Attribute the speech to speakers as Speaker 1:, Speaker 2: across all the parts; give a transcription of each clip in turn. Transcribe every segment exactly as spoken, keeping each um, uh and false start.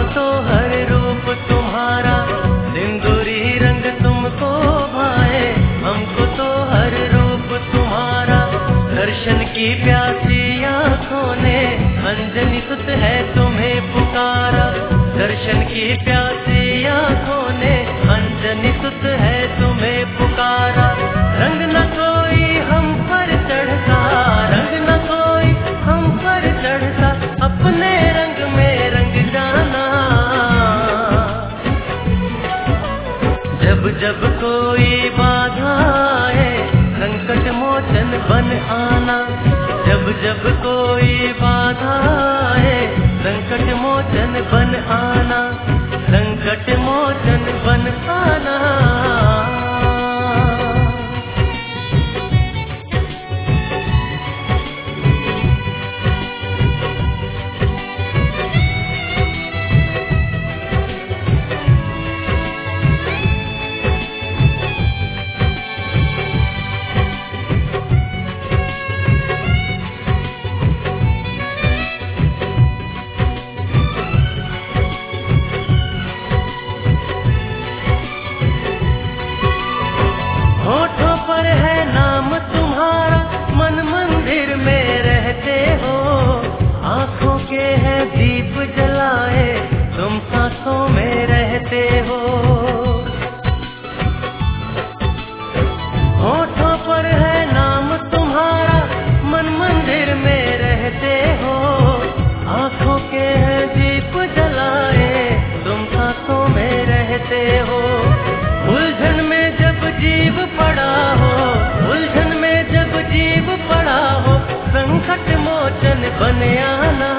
Speaker 1: तो हर रूप तुम्हारा सिंदूरी रंग तुमको भाए, हमको तो हर रूप तुम्हारा दर्शन की प्यासी आँखों ने अंजनी सुत है तुम्हें पुकारा। दर्शन की प्यासी आँखों ने अंजनी सुत है तुम्हें पुकारा। रंग न कोई हम पर चढ़ता, रंग न कोई हम पर चढ़ता, अपने रंग में रंग जाना। जब जब कोई बाधा आए संकट मोचन बन आना। जब जब कोई बाधा आए संकट मोचन बन आना, संकट मोचन बन आना। होठों पर है नाम तुम्हारा, मन मंदिर में रहते हो। आँखों के है दीप जलाए, तुम सांसों में रहते हो। होठों पर है नाम तुम्हारा, मन मंदिर में रहते हो। आँखों के है दीप जलाए, तुम सांसों में रहते हो। उलझन में जब जीव पड़ा हो, उलझन में जब जीव पड़ा हो, संकट मोचन बन आना।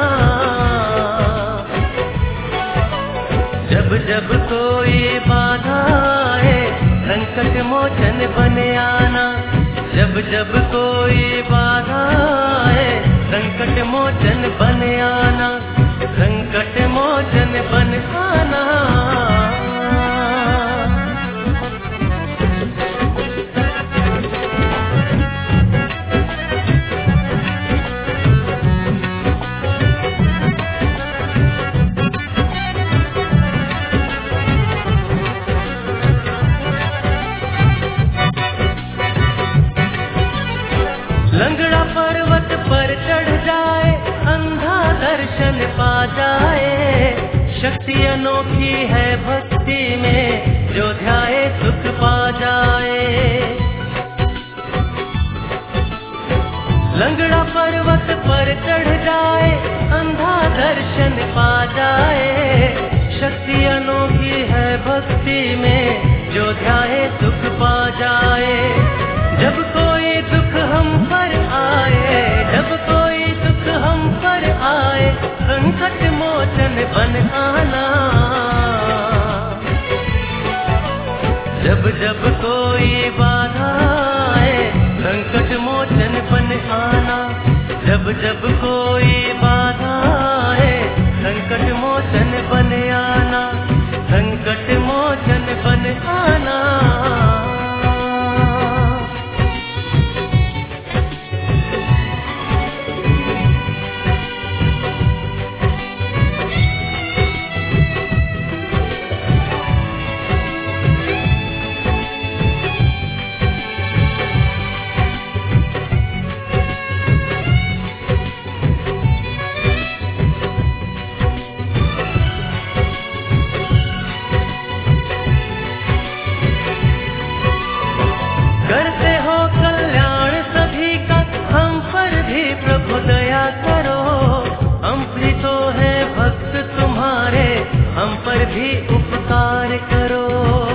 Speaker 1: जब जब कोई बाधा आए संकट मोचन बन आना। जब जब कोई बाधा आए संकट मोचन बन आना, संकट मोचन बन आना। लंगड़ा पर्वत पर चढ़ जाए, अंधा दर्शन पा जाए। शक्ति अनोखी है भक्ति में, जो ध्याए सुख पा जाए। लंगड़ा पर्वत पर चढ़ जाए, अंधा दर्शन पा जाए। शक्ति अनोखी है भक्ति में, जो ध्याए सुख पा जाए। जब कोई दुख हम पर आए, जब कोई दुख हम पर आए, संकट मोचन बन आना। जब जब कोई बाधा आए संकट मोचन बन आना। जब जब कोई बाधा आए संकट मोचन बन आना, संकट मोचन बन आना। करते हो कल्याण सभी का, हम पर भी प्रभु दया करो। हम भी तो है भक्त तुम्हारे, हम पर भी उपकार करो।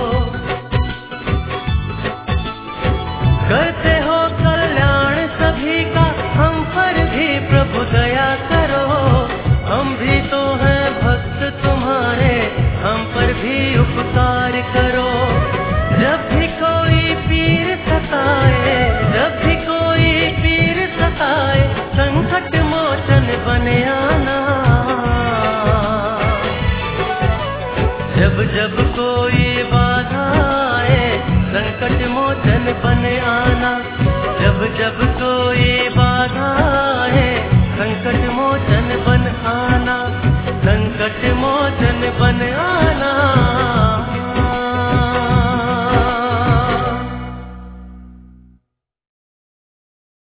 Speaker 1: करते हो कल्याण सभी का, हम पर भी प्रभु दया करो। हम भी तो है भक्त तुम्हारे, हम पर भी उपकार करो। जब भी कोई पीर सताए, जब भी कोई पीर सताए, संकट मोचन बन आना। जब जब